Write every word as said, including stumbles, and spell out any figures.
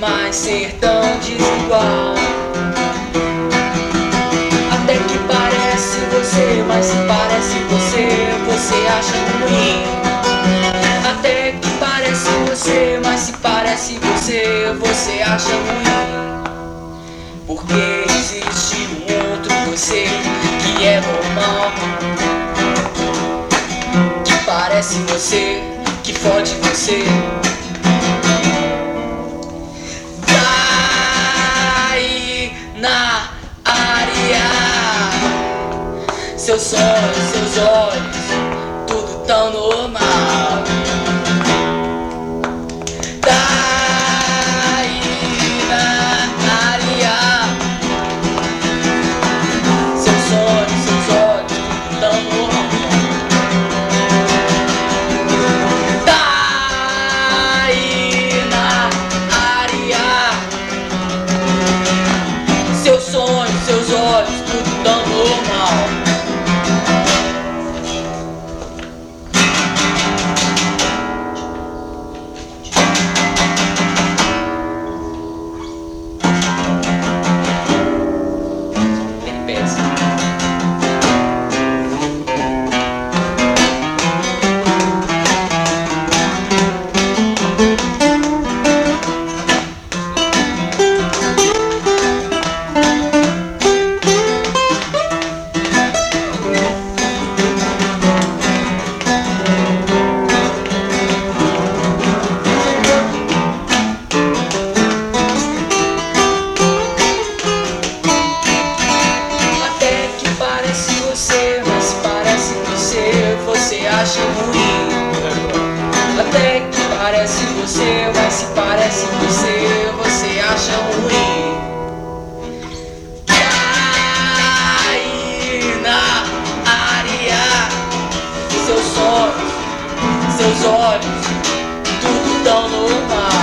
mais ser tão desigual. Até que parece você, mas se parece você, você acha ruim. Até que parece você, mas se parece você, você acha ruim. Porque existe um outro você que é normal, que parece você, que fode você. Daí na área, seus sonhos, seus olhos, tudo tão normal. Daí na área, seus sonhos, seus olhos, tudo tão normal. Daí na área, seus sonhos, seus olhos, tudo tão normal. Você acha ruim. Até que parece você, mas se parece você, você acha ruim. Aí na área, seus sonhos, seus olhos, tudo tão normal.